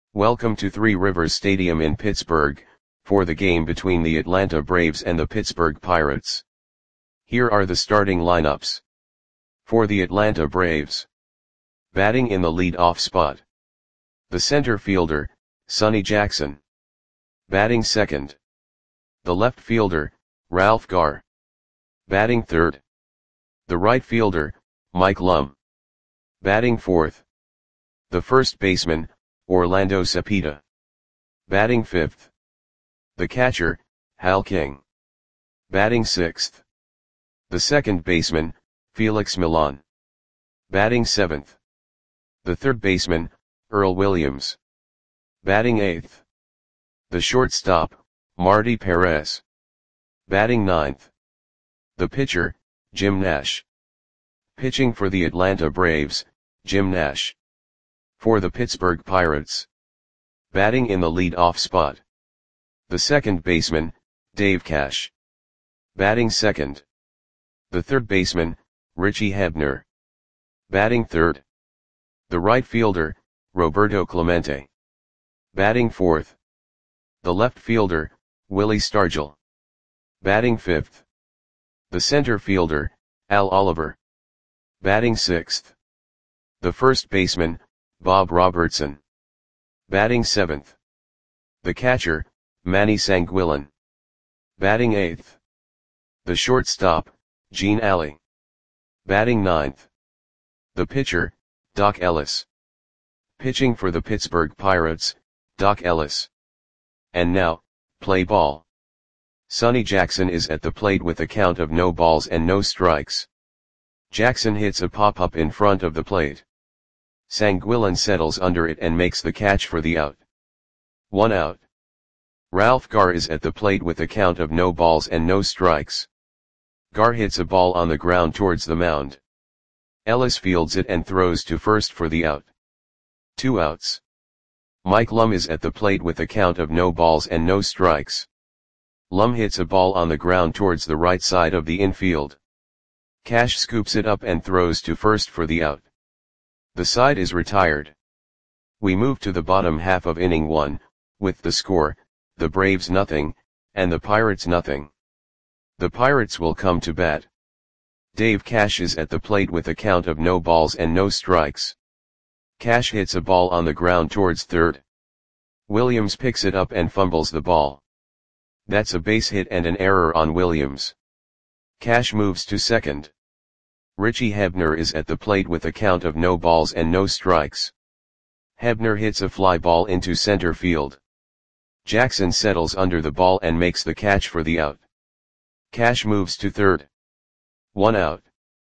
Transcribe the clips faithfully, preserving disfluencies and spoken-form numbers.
Welcome to Three Rivers Stadium in Pittsburgh, for the game between the Atlanta Braves and the Pittsburgh Pirates. Here are the starting lineups. For the Atlanta Braves. Batting in the lead-off spot. The center fielder, Sonny Jackson. Batting second. The left fielder, Ralph Garr. Batting third. The right fielder, Mike Lum. Batting fourth. The first baseman, Orlando Cepeda. Batting fifth. The catcher, Hal King. Batting sixth. The second baseman, Felix Millan. Batting seventh. The third baseman, Earl Williams. Batting eighth. The shortstop, Marty Perez. Batting ninth. The pitcher, Jim Nash. Pitching for the Atlanta Braves, Jim Nash. For the Pittsburgh Pirates. Batting in the lead-off spot. The second baseman, Dave Cash. Batting second. The third baseman, Richie Hebner. Batting third. The right fielder, Roberto Clemente. Batting fourth. The left fielder, Willie Stargell. Batting fifth. The center fielder, Al Oliver. Batting sixth. The first baseman, Bob Robertson. Batting seventh. The catcher, Manny Sanguillen. Batting eighth. The shortstop, Gene Alley. Batting ninth. The pitcher, Doc Ellis. Pitching for the Pittsburgh Pirates, Doc Ellis. And now, play ball. Sonny Jackson is at the plate with a count of no balls and no strikes. Jackson hits a pop-up in front of the plate. Sanguillen settles under it and makes the catch for the out. One out. Ralph Garr is at the plate with a count of no balls and no strikes. Garr hits a ball on the ground towards the mound. Ellis fields it and throws to first for the out. Two outs. Mike Lum is at the plate with a count of no balls and no strikes. Lum hits a ball on the ground towards the right side of the infield. Cash scoops it up and throws to first for the out. The side is retired. We move to the bottom half of inning one, with the score, the Braves nothing, and the Pirates nothing. The Pirates will come to bat. Dave Cash is at the plate with a count of no balls and no strikes. Cash hits a ball on the ground towards third. Williams picks it up and fumbles the ball. That's a base hit and an error on Williams. Cash moves to second. Richie Hebner is at the plate with a count of no balls and no strikes. Hebner hits a fly ball into center field. Jackson settles under the ball and makes the catch for the out. Cash moves to third. One out.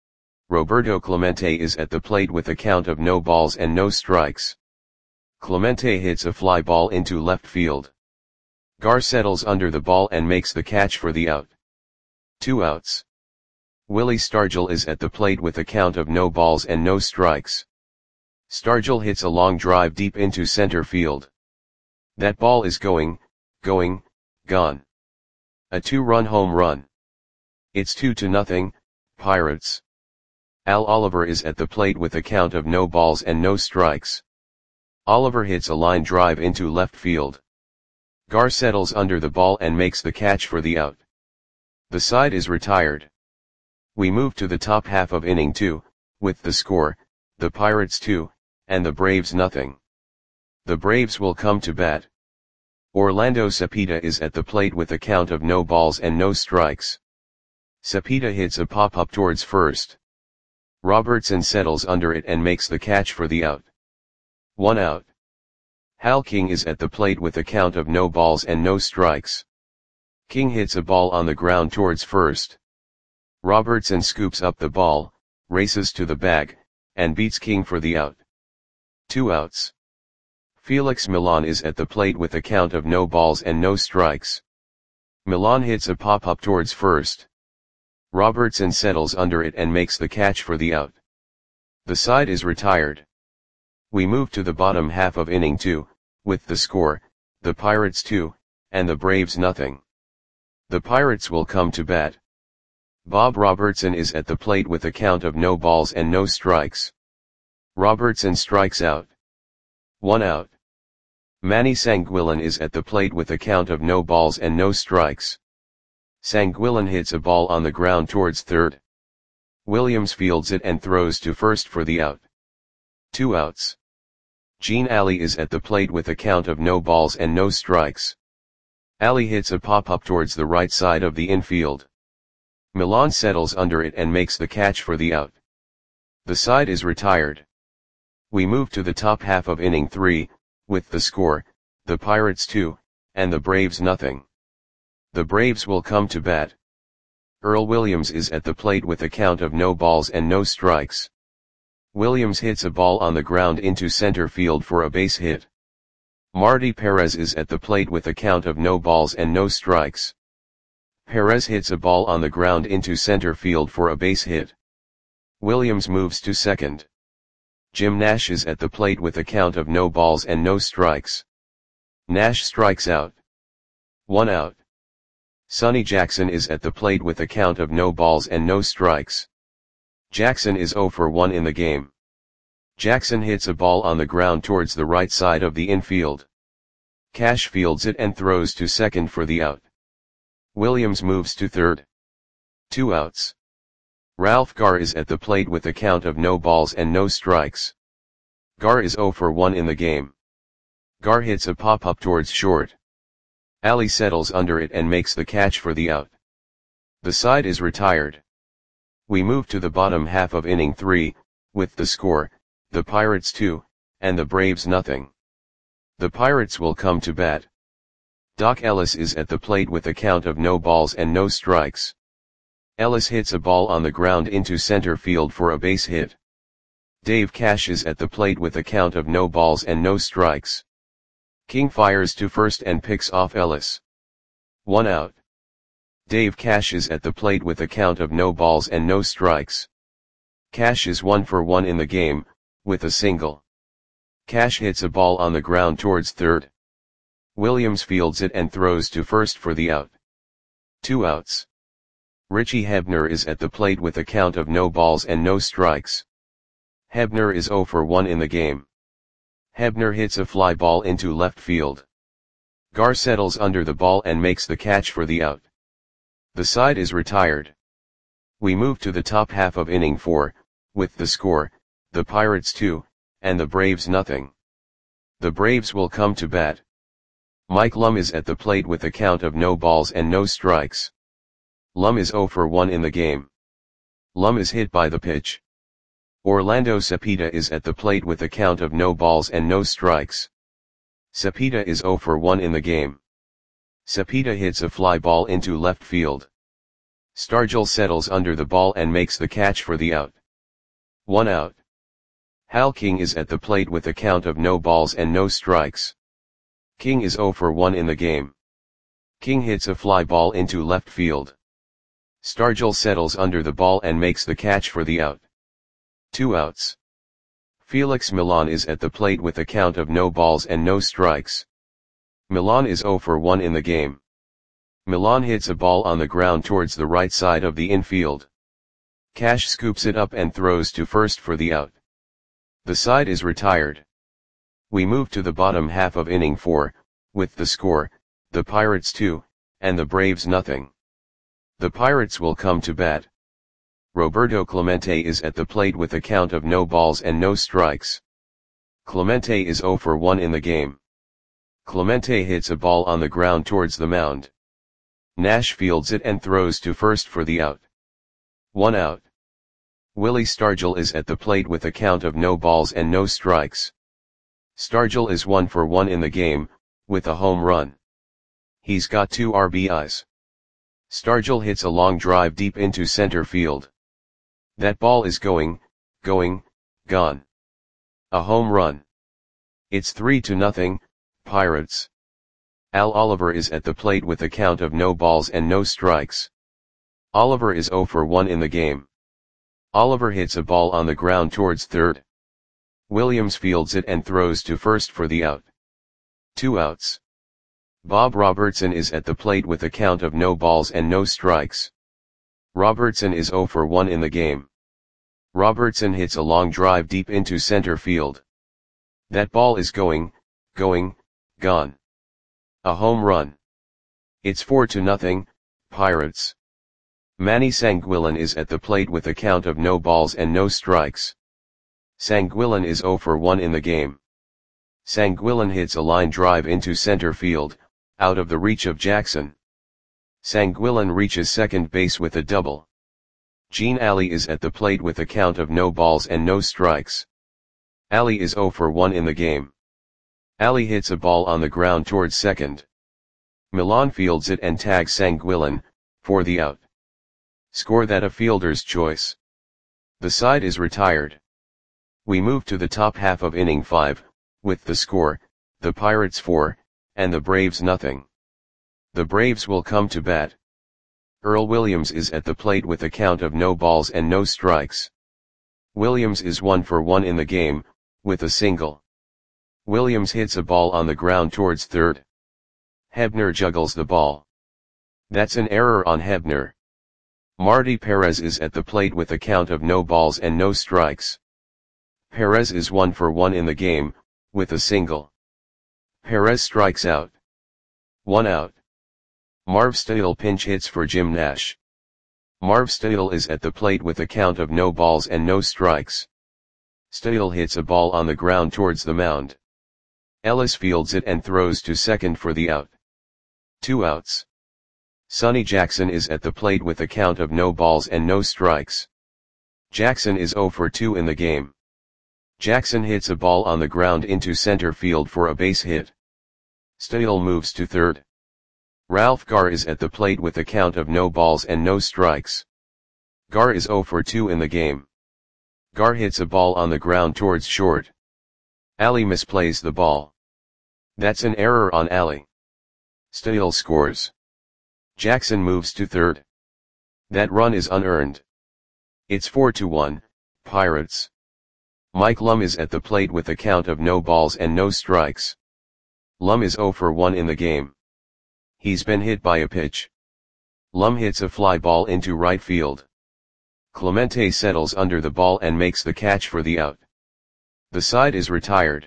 Roberto Clemente is at the plate with a count of no balls and no strikes. Clemente hits a fly ball into left field. Garr settles under the ball and makes the catch for the out. Two outs. Willie Stargell is at the plate with a count of no balls and no strikes. Stargell hits a long drive deep into center field. That ball is going, going, gone. A two-run home run. It's two to nothing, Pirates. Al Oliver is at the plate with a count of no balls and no strikes. Oliver hits a line drive into left field. Garr settles under the ball and makes the catch for the out. The side is retired. We move to the top half of inning two, with the score, the Pirates two, and the Braves nothing. The Braves will come to bat. Orlando Cepeda is at the plate with a count of no balls and no strikes. Cepeda hits a pop-up towards first. Robertson settles under it and makes the catch for the out. One out. Hal King is at the plate with a count of no balls and no strikes. King hits a ball on the ground towards first. Robertson scoops up the ball, races to the bag, and beats King for the out. Two outs. Felix Millan is at the plate with a count of no balls and no strikes. Millan hits a pop-up towards first. Robertson settles under it and makes the catch for the out. The side is retired. We move to the bottom half of inning two, with the score, the Pirates two, and the Braves nothing. The Pirates will come to bat. Bob Robertson is at the plate with a count of no balls and no strikes. Robertson strikes out. One out. Manny Sanguillen is at the plate with a count of no balls and no strikes. Sanguillen hits a ball on the ground towards third. Williams fields it and throws to first for the out. Two outs. Gene Ali is at the plate with a count of no balls and no strikes. Ali hits a pop-up towards the right side of the infield. Milan settles under it and makes the catch for the out. The side is retired. We move to the top half of inning three, with the score, the Pirates two, and the Braves nothing. The Braves will come to bat. Earl Williams is at the plate with a count of no balls and no strikes. Williams hits a ball on the ground into center field for a base hit. Marty Perez is at the plate with a count of no balls and no strikes. Perez hits a ball on the ground into center field for a base hit. Williams moves to second. Jim Nash is at the plate with a count of no balls and no strikes. Nash strikes out. One out. Sonny Jackson is at the plate with a count of no balls and no strikes. Jackson is oh for one in the game. Jackson hits a ball on the ground towards the right side of the infield. Cash fields it and throws to second for the out. Williams moves to third. Two outs. Ralph Garr is at the plate with a count of no balls and no strikes. Garr is oh for one in the game. Garr hits a pop-up towards short. Ali settles under it and makes the catch for the out. The side is retired. We move to the bottom half of inning three, with the score, the Pirates two, and the Braves nothing. The Pirates will come to bat. Doc Ellis is at the plate with a count of no balls and no strikes. Ellis hits a ball on the ground into center field for a base hit. Dave Cash is at the plate with a count of no balls and no strikes. King fires to first and picks off Ellis. One out. Dave Cash is at the plate with a count of no balls and no strikes. Cash is one for one in the game, with a single. Cash hits a ball on the ground towards third. Williams fields it and throws to first for the out. Two outs. Richie Hebner is at the plate with a count of no balls and no strikes. Hebner is oh for one in the game. Hebner hits a fly ball into left field. Garr settles under the ball and makes the catch for the out. The side is retired. We move to the top half of inning four, with the score, the Pirates two, and the Braves nothing. The Braves will come to bat. Mike Lum is at the plate with a count of no balls and no strikes. Lum is oh for one in the game. Lum is hit by the pitch. Orlando Cepeda is at the plate with a count of no balls and no strikes. Cepeda is oh for one in the game. Cepeda hits a fly ball into left field. Stargell settles under the ball and makes the catch for the out. One out. Hal King is at the plate with a count of no balls and no strikes. King is oh for one in the game. King hits a fly ball into left field. Stargell settles under the ball and makes the catch for the out. Two outs. Felix Milan is at the plate with a count of no balls and no strikes. Milan is oh for one in the game. Milan hits a ball on the ground towards the right side of the infield. Cash scoops it up and throws to first for the out. The side is retired. We move to the bottom half of inning four, with the score, the Pirates two, and the Braves nothing. The Pirates will come to bat. Roberto Clemente is at the plate with a count of no balls and no strikes. Clemente is oh for one in the game. Clemente hits a ball on the ground towards the mound. Nash fields it and throws to first for the out. One out. Willie Stargell is at the plate with a count of no balls and no strikes. Stargell is one for one in the game, with a home run. He's got two R B Is. Stargell hits a long drive deep into center field. That ball is going, going, gone. A home run. It's three to nothing, Pirates. Al Oliver is at the plate with a count of no balls and no strikes. Oliver is oh for one in the game. Oliver hits a ball on the ground towards third. Williams fields it and throws to first for the out. Two outs. Bob Robertson is at the plate with a count of no balls and no strikes. Robertson is oh for one in the game. Robertson hits a long drive deep into center field. That ball is going, going, gone. A home run. It's four to nothing, Pirates. Manny Sanguillen is at the plate with a count of no balls and no strikes. Sanguillen is zero for one in the game. Sanguillen hits a line drive into center field, out of the reach of Jackson. Sanguillen reaches second base with a double. Gene Alley is at the plate with a count of no balls and no strikes. Alley is zero for one in the game. Alley hits a ball on the ground towards second. Milan fields it and tags Sanguillen, for the out. Score that a fielder's choice. The side is retired. We move to the top half of inning five, with the score, the Pirates four, and the Braves nothing. The Braves will come to bat. Earl Williams is at the plate with a count of no balls and no strikes. Williams is one for one in the game, with a single. Williams hits a ball on the ground towards third. Hebner juggles the ball. That's an error on Hebner. Marty Perez is at the plate with a count of no balls and no strikes. Perez is one for one in the game, with a single. Perez strikes out. One out. Marv Stadel pinch hits for Jim Nash. Marv Stadel is at the plate with a count of no balls and no strikes. Stadel hits a ball on the ground towards the mound. Ellis fields it and throws to second for the out. Two outs. Sonny Jackson is at the plate with a count of no balls and no strikes. Jackson is zero for two in the game. Jackson hits a ball on the ground into center field for a base hit. Stadel moves to third. Ralph Garr is at the plate with a count of no balls and no strikes. Garr is zero for two in the game. Garr hits a ball on the ground towards short. Alley misplays the ball. That's an error on Alley. Stadel scores. Jackson moves to third. That run is unearned. It's four to one, Pirates. Mike Lum is at the plate with a count of no balls and no strikes. Lum is zero for one in the game. He's been hit by a pitch. Lum hits a fly ball into right field. Clemente settles under the ball and makes the catch for the out. The side is retired.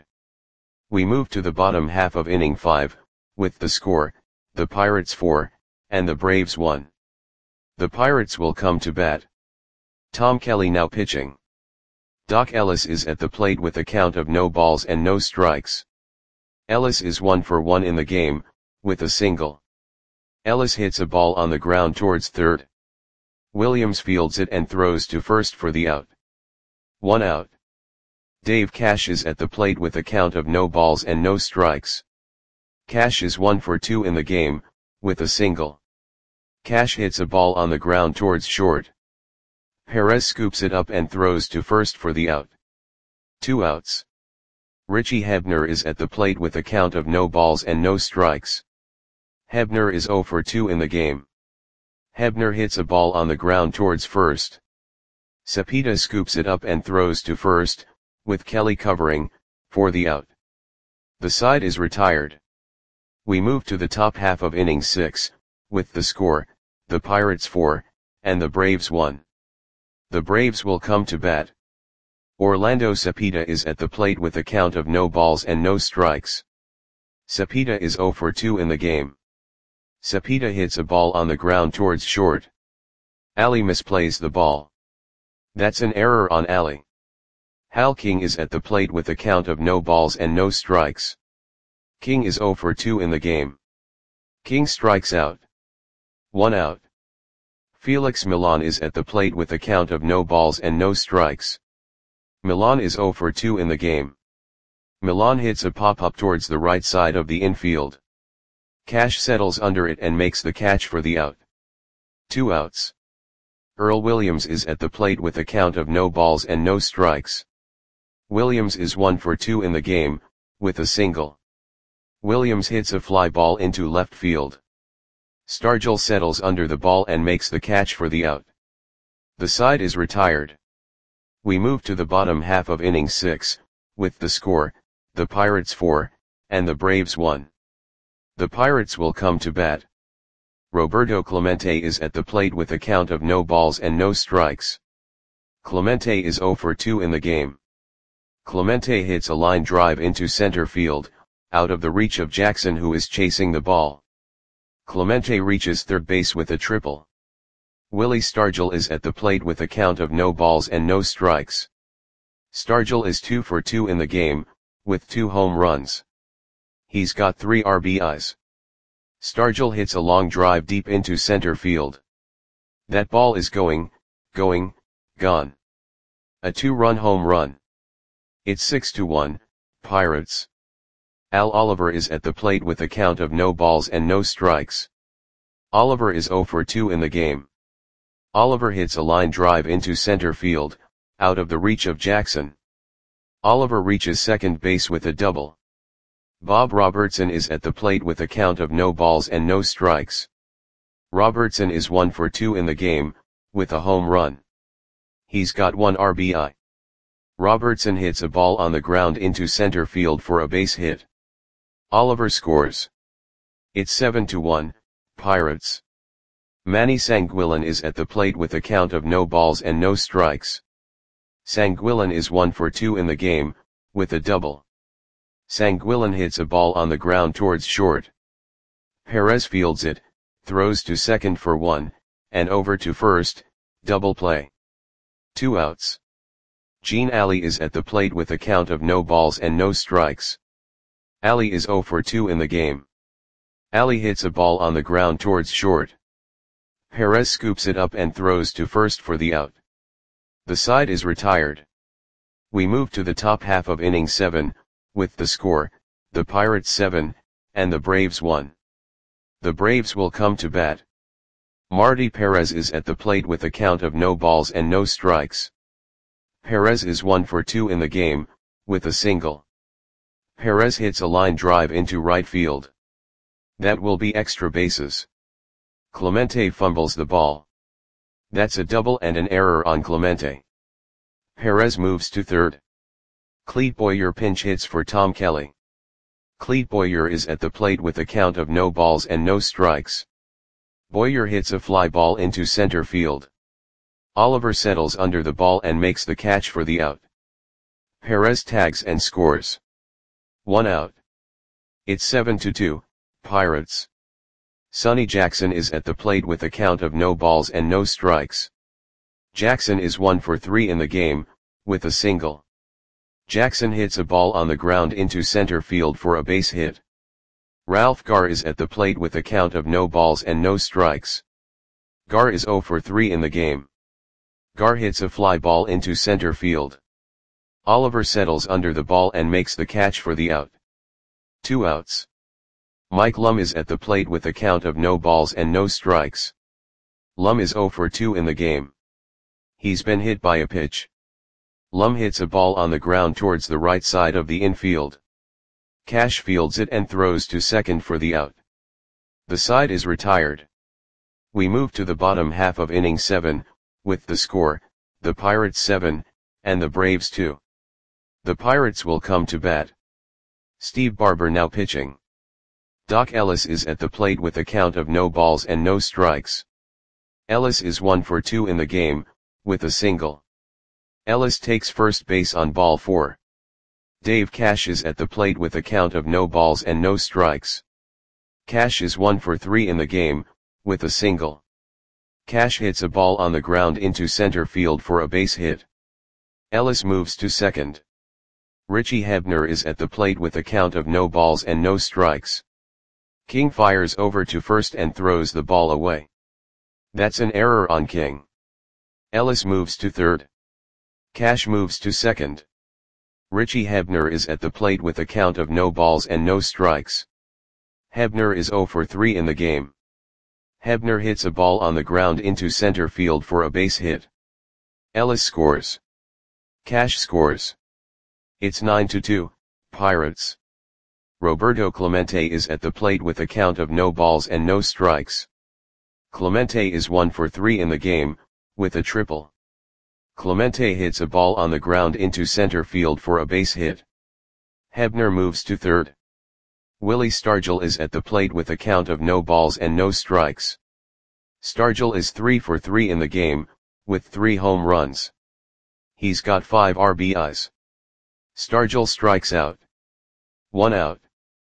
We move to the bottom half of inning five, with the score, the Pirates four, and the Braves one. The Pirates will come to bat. Tom Kelly now pitching. Doc Ellis is at the plate with a count of no balls and no strikes. Ellis is one for one in the game, with a single. Ellis hits a ball on the ground towards third. Williams fields it and throws to first for the out. One out. Dave Cash is at the plate with a count of no balls and no strikes. Cash is one for two in the game, with a single. Cash hits a ball on the ground towards short. Perez scoops it up and throws to first for the out. Two outs. Richie Hebner is at the plate with a count of no balls and no strikes. Hebner is zero for two in the game. Hebner hits a ball on the ground towards first. Cepeda scoops it up and throws to first, with Kelly covering, for the out. The side is retired. We move to the top half of inning six, with the score, the Pirates four, and the Braves one. The Braves will come to bat. Orlando Cepeda is at the plate with a count of no balls and no strikes. Cepeda is zero for two in the game. Cepeda hits a ball on the ground towards short. Alley misplays the ball. That's an error on Alley. Hal King is at the plate with a count of no balls and no strikes. King is zero for two in the game. King strikes out. One out. Felix Milan is at the plate with a count of no balls and no strikes. Milan is zero for two in the game. Milan hits a pop-up towards the right side of the infield. Cash settles under it and makes the catch for the out. Two outs. Earl Williams is at the plate with a count of no balls and no strikes. Williams is one for two in the game, with a single. Williams hits a fly ball into left field. Stargell settles under the ball and makes the catch for the out. The side is retired. We move to the bottom half of inning six, with the score, the Pirates four, and the Braves one. The Pirates will come to bat. Roberto Clemente is at the plate with a count of no balls and no strikes. Clemente is zero for two in the game. Clemente hits a line drive into center field, out of the reach of Jackson, who is chasing the ball. Clemente reaches third base with a triple. Willie Stargell is at the plate with a count of no balls and no strikes. Stargell is two for two in the game, with two home runs. He's got three R B Is. Stargell hits a long drive deep into center field. That ball is going, going, gone. A two-run home run. It's six to one, Pirates. Al Oliver is at the plate with a count of no balls and no strikes. Oliver is zero for two in the game. Oliver hits a line drive into center field, out of the reach of Jackson. Oliver reaches second base with a double. Bob Robertson is at the plate with a count of no balls and no strikes. Robertson is one for two in the game, with a home run. He's got one R B I. Robertson hits a ball on the ground into center field for a base hit. Oliver scores. It's seven to one, Pirates. Manny Sanguillen is at the plate with a count of no balls and no strikes. Sanguillen is one for two in the game, with a double. Sanguillen hits a ball on the ground towards short. Perez fields it, throws to second for one, and over to first, double play. Two outs. Gene Alley is at the plate with a count of no balls and no strikes. Alley is zero for two in the game. Alley hits a ball on the ground towards short. Perez scoops it up and throws to first for the out. The side is retired. We move to the top half of inning seven, with the score, the Pirates seven, and the Braves one. The Braves will come to bat. Marty Perez is at the plate with a count of no balls and no strikes. Perez is one for two in the game, with a single. Perez hits a line drive into right field. That will be extra bases. Clemente fumbles the ball. That's a double and an error on Clemente. Perez moves to third. Clete Boyer pinch hits for Tom Kelly. Clete Boyer is at the plate with a count of no balls and no strikes. Boyer hits a fly ball into center field. Oliver settles under the ball and makes the catch for the out. Perez tags and scores. One out. It's seven to two, Pirates. Sonny Jackson is at the plate with a count of no balls and no strikes. Jackson is one for three in the game, with a single. Jackson hits a ball on the ground into center field for a base hit. Ralph Garr is at the plate with a count of no balls and no strikes. Garr is zero for three in the game. Garr hits a fly ball into center field. Oliver settles under the ball and makes the catch for the out. Two outs. Mike Lum is at the plate with a count of no balls and no strikes. Lum is zero for two in the game. He's been hit by a pitch. Lum hits a ball on the ground towards the right side of the infield. Cash fields it and throws to second for the out. The side is retired. We move to the bottom half of inning seven, with the score, the Pirates seven, and the Braves two. The Pirates will come to bat. Steve Barber now pitching. Doc Ellis is at the plate with a count of no balls and no strikes. Ellis is one for two in the game, with a single. Ellis takes first base on ball four. Dave Cash is at the plate with a count of no balls and no strikes. Cash is one for three in the game, with a single. Cash hits a ball on the ground into center field for a base hit. Ellis moves to second. Richie Hebner is at the plate with a count of no balls and no strikes. King fires over to first and throws the ball away. That's an error on King. Ellis moves to third. Cash moves to second. Richie Hebner is at the plate with a count of no balls and no strikes. Hebner is zero for three in the game. Hebner hits a ball on the ground into center field for a base hit. Ellis scores. Cash scores. It's nine to two, Pirates. Roberto Clemente is at the plate with a count of no balls and no strikes. Clemente is one for three in the game, with a triple. Clemente hits a ball on the ground into center field for a base hit. Hebner moves to third. Willie Stargell is at the plate with a count of no balls and no strikes. Stargell is three for three in the game, with three home runs. He's got five R B Is. Stargell strikes out. One out.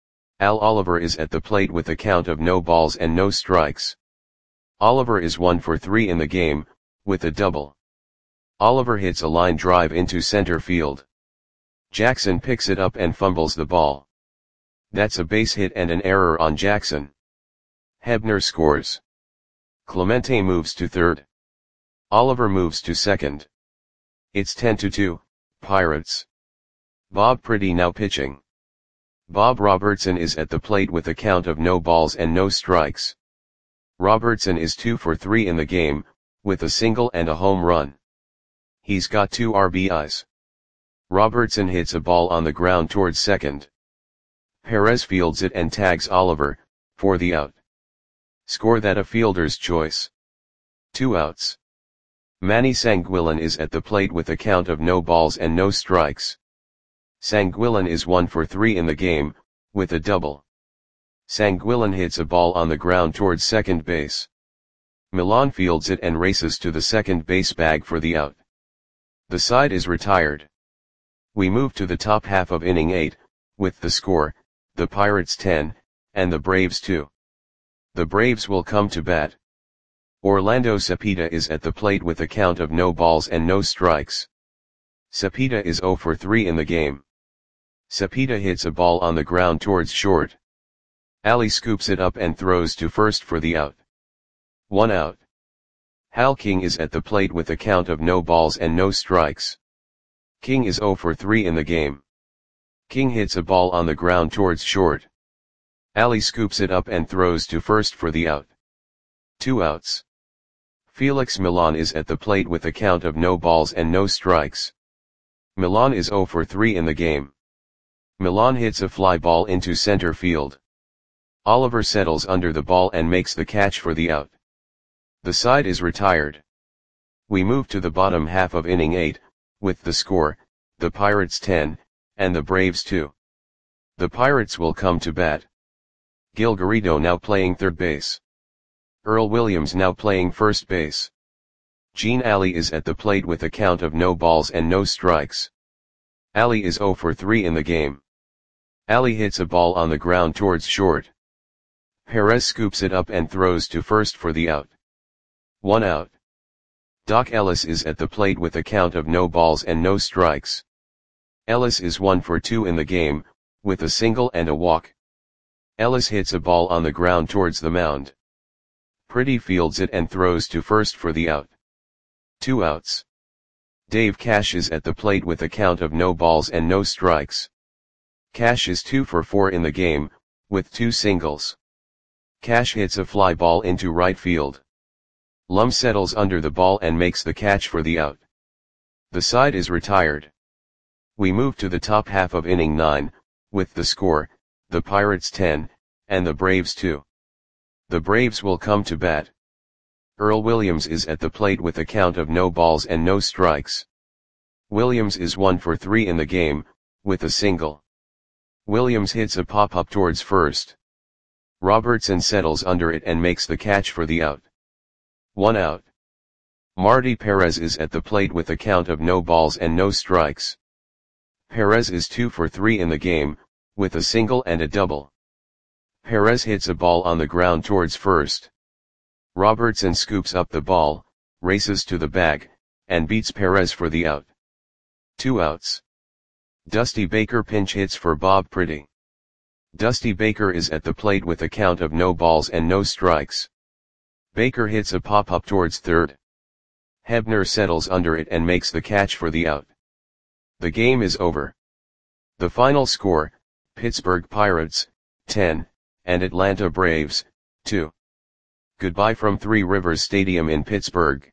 Al Oliver is at the plate with a count of no balls and no strikes. Oliver is one for three in the game, with a double. Oliver hits a line drive into center field. Jackson picks it up and fumbles the ball. That's a base hit and an error on Jackson. Hebner scores. Clemente moves to third. Oliver moves to second. It's ten to two, Pirates. Bob Pretty now pitching. Bob Robertson is at the plate with a count of no balls and no strikes. Robertson is two for three in the game, with a single and a home run. He's got two R B Is. Robertson hits a ball on the ground towards second. Perez fields it and tags Oliver, for the out. Score that a fielder's choice. Two outs. Manny Sanguillen is at the plate with a count of no balls and no strikes. Sanguillen is one for three in the game, with a double. Sanguillen hits a ball on the ground towards second base. Milan fields it and races to the second base bag for the out. The side is retired. We move to the top half of inning eight, with the score, the Pirates ten, and the Braves two. The Braves will come to bat. Orlando Cepeda is at the plate with a count of no balls and no strikes. Cepeda is zero for three in the game. Cepeda hits a ball on the ground towards short. Ali scoops it up and throws to first for the out. One out. Hal King is at the plate with a count of no balls and no strikes. King is zero for three in the game. King hits a ball on the ground towards short. Ali scoops it up and throws to first for the out. Two outs. Felix Milan is at the plate with a count of no balls and no strikes. Milan is zero for three in the game. Milan hits a fly ball into center field. Oliver settles under the ball and makes the catch for the out. The side is retired. We move to the bottom half of inning eight, with the score, the Pirates ten, and the Braves two. The Pirates will come to bat. Gil Garrido now playing third base. Earl Williams now playing first base. Gene Ali is at the plate with a count of no balls and no strikes. Ali is zero for three in the game. Ali hits a ball on the ground towards short. Perez scoops it up and throws to first for the out. One out. Doc Ellis is at the plate with a count of no balls and no strikes. Ellis is one for two in the game, with a single and a walk. Ellis hits a ball on the ground towards the mound. Pretty fields it and throws to first for the out. Two outs. Dave Cash is at the plate with a count of no balls and no strikes. Cash is two for four in the game, with two singles. Cash hits a fly ball into right field. Lum settles under the ball and makes the catch for the out. The side is retired. We move to the top half of inning nine, with the score, the Pirates ten, and the Braves two. The Braves will come to bat. Earl Williams is at the plate with a count of no balls and no strikes. Williams is one for three in the game, with a single. Williams hits a pop-up towards first. Robertson settles under it and makes the catch for the out. One out. Marty Perez is at the plate with a count of no balls and no strikes. Perez is two for three in the game, with a single and a double. Perez hits a ball on the ground towards first. Robertson scoops up the ball, races to the bag, and beats Perez for the out. Two outs. Dusty Baker pinch hits for Bob Pretty. Dusty Baker is at the plate with a count of no balls and no strikes. Baker hits a pop-up towards third. Hebner settles under it and makes the catch for the out. The game is over. The final score, Pittsburgh Pirates, ten, and Atlanta Braves, two. Goodbye from Three Rivers Stadium in Pittsburgh.